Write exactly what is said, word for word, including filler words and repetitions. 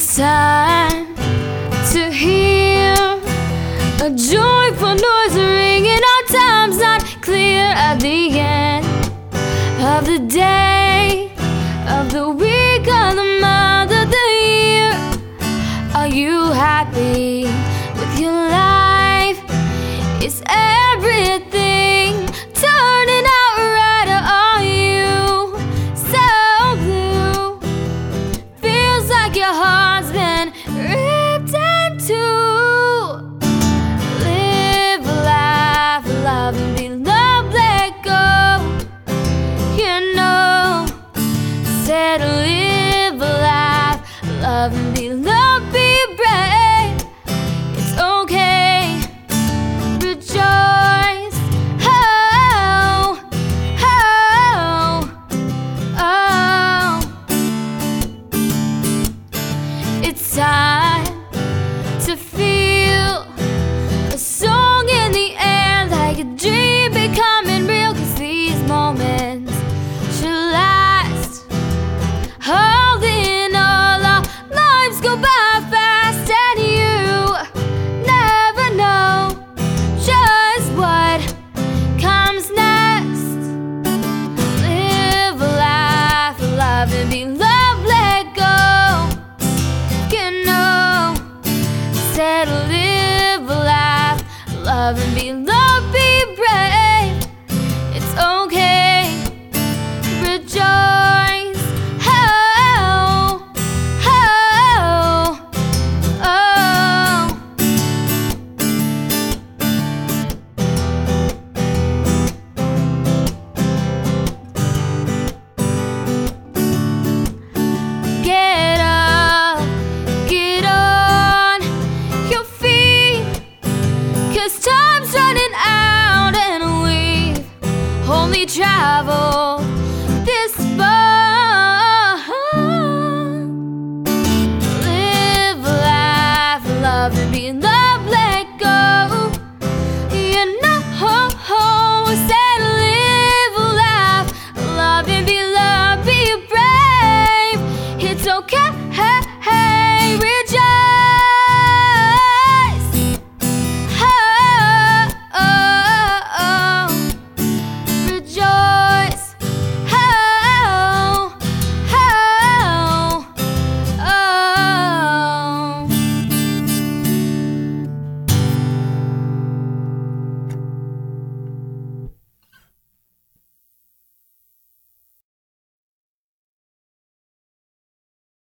It's time to hear a joyful noise ringing. Our time's not clear at the end of the day, of the week, of the month, of the year. Are you happy with your life? Is everything turning out right, or are you so blue? Feels like your heart's been ripped in two. Live, laugh, love, and be loved, let go. You know, said live, laugh, love, and be loved, be brave. It's okay, rejoice. Oh, oh, oh. It's time to feel a song in the air, like a dream becoming real. 'Cause these moments should last. Holding all our lives go by fast, and you never know just what comes next. Live, laugh, love, and be loved, let go. You know, said live, laugh, love, and be loved, be brave. It's okay, rejoice. Oh, oh, oh. Get up, get on your feet, 'cause time's running out and we've only traveled